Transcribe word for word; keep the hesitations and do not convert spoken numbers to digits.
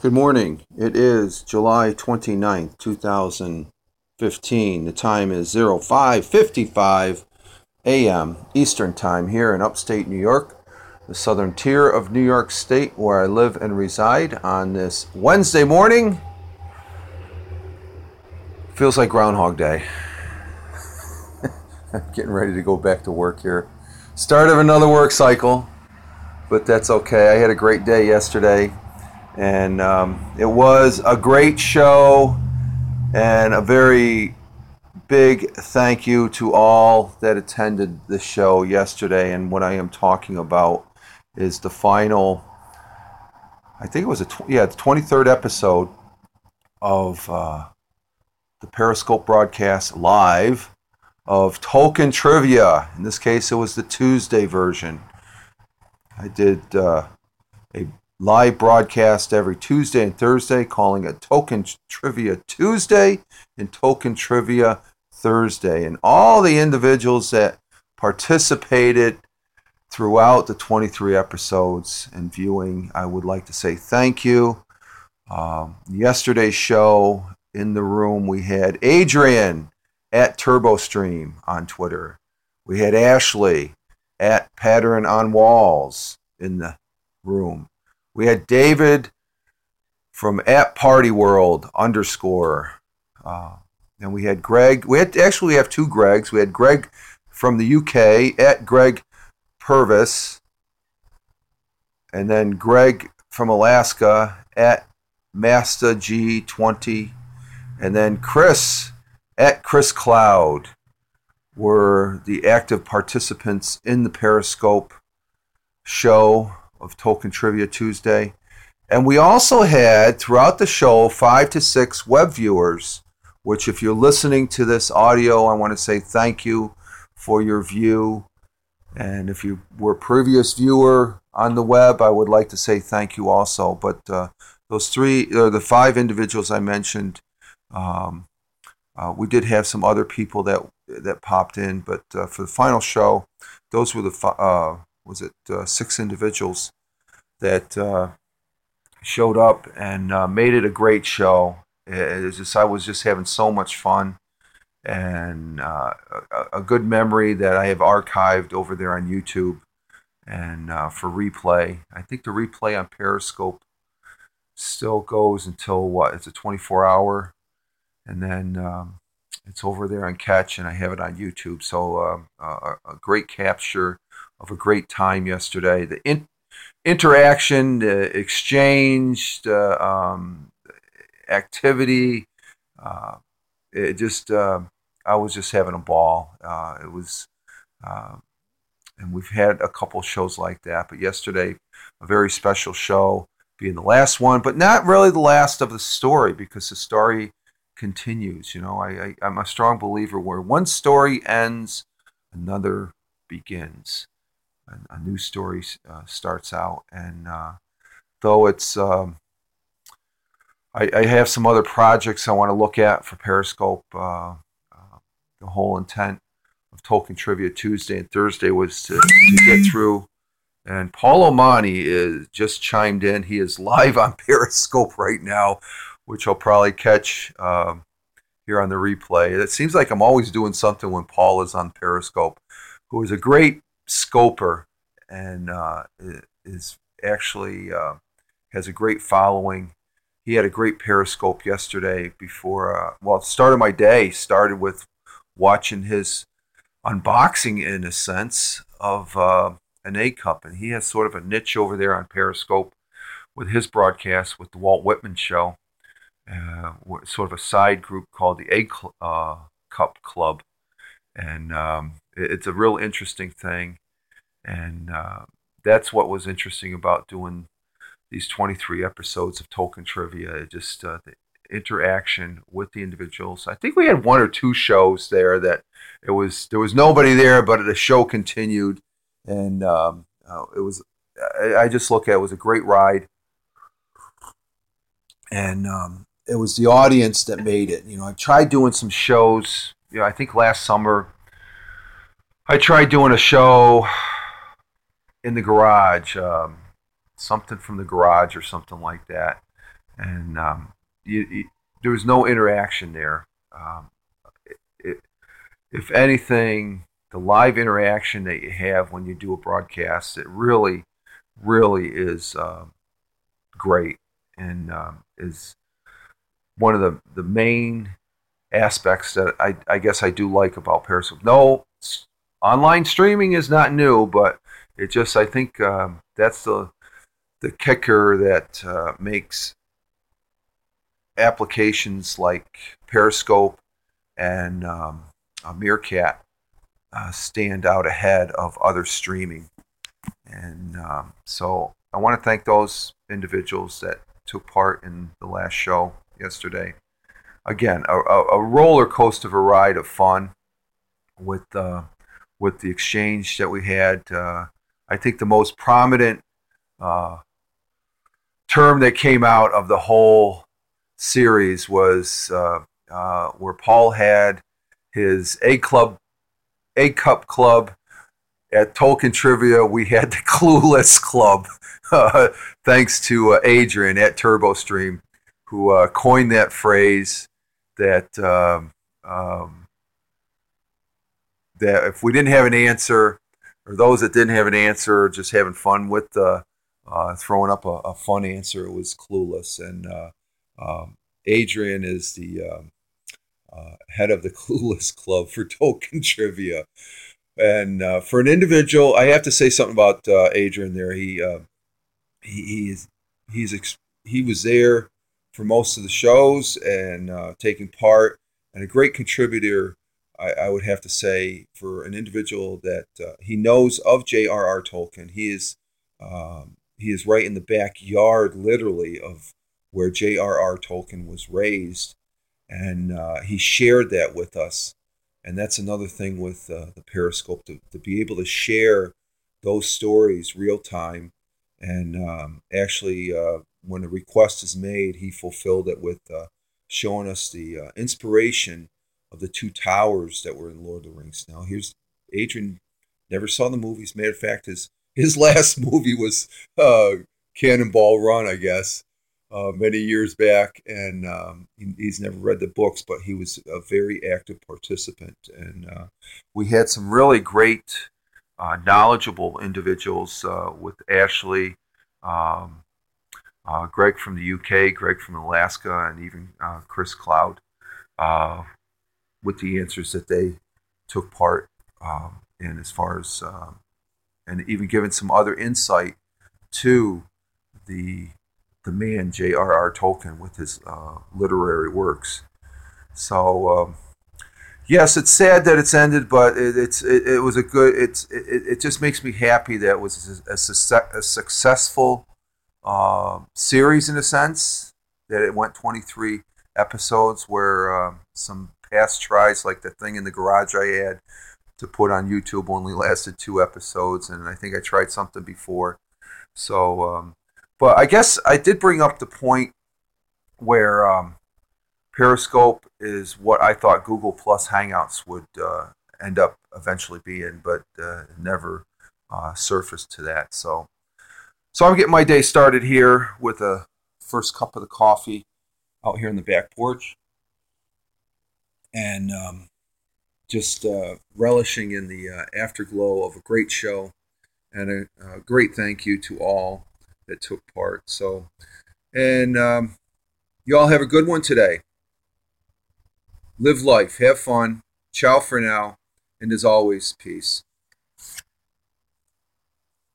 Good morning. It is July twenty-ninth, two thousand fifteen. The time is five fifty-five a.m. Eastern Time here in upstate New York, the southern tier of New York State where I live and reside on this Wednesday morning. Feels like Groundhog Day. I'm getting ready to go back to work here. Start of another work cycle, but that's okay. I had a great day yesterday. And um, it was a great show, and a very big thank you to all that attended the show yesterday. And what I am talking about is the final, I think it was a tw- yeah, the twenty-third episode of uh, the Periscope broadcast live of Tolkien Trivia. In this case, it was the Tuesday version. I did uh, a live broadcast every Tuesday and Thursday, calling it Tolkien Trivia Tuesday and Tolkien Trivia Thursday. And all the individuals that participated throughout the twenty-three episodes and viewing, I would like to say thank you. Um, yesterday's show, in the room, we had Adrian at TurboStream on Twitter. We had Ashley at Pattern on Walls in the room. We had David from at Party World underscore. Uh, and we had Greg. We had actually we have two Gregs. We had Greg from the U K at Greg Purvis. And then Greg from Alaska at Masta G twenty. And then Chris at Chris Cloud were the active participants in the Periscope show of Tolkien Trivia Tuesday. And we also had, throughout the show, five to six web viewers, which if you're listening to this audio, I want to say thank you for your view. And if you were a previous viewer on the web, I would like to say thank you also. But uh, those three, or the five individuals I mentioned, um, uh, we did have some other people that that popped in. But uh, for the final show, those were the fi- uh, was it uh, six individuals that uh, showed up and uh, made it a great show. It was just, I was just having so much fun, and uh, a, a good memory that I have archived over there on YouTube and uh, for replay. I think the replay on Periscope still goes until what? It's a twenty-four hour, and then um, it's over there on Catch, and I have it on YouTube. So uh, a, a great capture of a great time yesterday. The in, interaction, the exchange, the um, activity, uh, it just, uh, I was just having a ball. Uh, it was, uh, and we've had a couple shows like that, but yesterday, a very special show, being the last one, but not really the last of the story, because the story continues. You know, I, I, I'm a strong believer where one story ends, another begins. A new story uh, starts out, and uh, though it's, um, I, I have some other projects I want to look at for Periscope. Uh, uh, the whole intent of Tolkien Trivia Tuesday and Thursday was to, to get through. And Paul O'Mani is just chimed in. He is live on Periscope right now, which I'll probably catch um, here on the replay. It seems like I'm always doing something when Paul is on Periscope, who is a great scoper and uh, is actually uh, has a great following. He had a great Periscope yesterday before, uh, well, the start of my day started with watching his unboxing, in a sense, of uh, an egg cup. And he has sort of a niche over there on Periscope with his broadcast with the Walt Whitman Show, uh, sort of a side group called the Egg Cl- uh, Cup Club. And um, it's a real interesting thing. And uh, that's what was interesting about doing these twenty-three episodes of Tolkien Trivia. It just uh, the interaction with the individuals. I think we had one or two shows there that it was there was nobody there, but the show continued, and um, uh, it was. I, I just look at it, it was a great ride, and um, it was the audience that made it. You know, I tried doing some shows. You know, I think last summer I tried doing a show in the garage, um, something from the garage or something like that. and um, you, you, there was no interaction there. Um, it, it, if anything, the live interaction that you have when you do a broadcast, it really, really is uh, great, and um, is one of the, the main aspects that I, I guess I do like about Periscope. No, online streaming is not new, but it just, I think um, that's the the kicker that uh, makes applications like Periscope and um, uh, Meerkat uh, stand out ahead of other streaming. And um, so I want to thank those individuals that took part in the last show yesterday. Again, a, a roller coaster of a ride of fun with uh, with the exchange that we had. Uh, I think the most prominent uh, term that came out of the whole series was uh, uh, where Paul had his A club, A cup club. At Tolkien Trivia, we had the Clueless Club, uh, thanks to uh, Adrian at TurboStream, who uh, coined that phrase. That um, um, that if we didn't have an answer, or those that didn't have an answer, just having fun with uh, uh, throwing up a, a fun answer, it was Clueless. And uh, um, Adrian is the um, uh, head of the Clueless Club for Tolkien Trivia. And uh, for an individual, I have to say something about uh, Adrian. There, he uh, he he's he's ex- he was there for most of the shows and uh, taking part, and a great contributor. I, I would have to say for an individual that uh, he knows of J R R. Tolkien. He is um, he is right in the backyard, literally, of where J R R. Tolkien was raised, and uh, he shared that with us. And that's another thing with uh, the Periscope, to, to be able to share those stories real time. And um, actually, uh, when a request is made, he fulfilled it with uh, showing us the uh, inspiration of the two towers that were in Lord of the Rings. Now, here's Adrian, never saw the movies. Matter of fact, his, his last movie was uh, Cannonball Run, I guess. Uh, many years back, and um, he, he's never read the books, but he was a very active participant. And uh, we had some really great, uh, knowledgeable individuals uh, with Ashley, um, uh, Greg from the U K, Greg from Alaska, and even uh, Chris Cloud, uh, with the answers that they took part um, in, as far as, um, and even giving some other insight to the the man J R R. Tolkien with his uh, literary works. So um, yes, it's sad that it's ended, but it, it's it, it was a good. It's it, it just makes me happy that it was a, a, a successful uh, series in a sense, that it went twenty-three episodes, where um, some past tries like the thing in the garage I had to put on YouTube only lasted two episodes, and I think I tried something before. So. Um, But I guess I did bring up the point where um, Periscope is what I thought Google Plus Hangouts would uh, end up eventually being, but uh, never uh, surfaced to that. So, so I'm getting my day started here with a first cup of the coffee out here in the back porch, and um, just uh, relishing in the uh, afterglow of a great show, and a, a great thank you to all that took part. So, and um, you all have a good one today. Live life, have fun. Ciao for now, and as always, peace.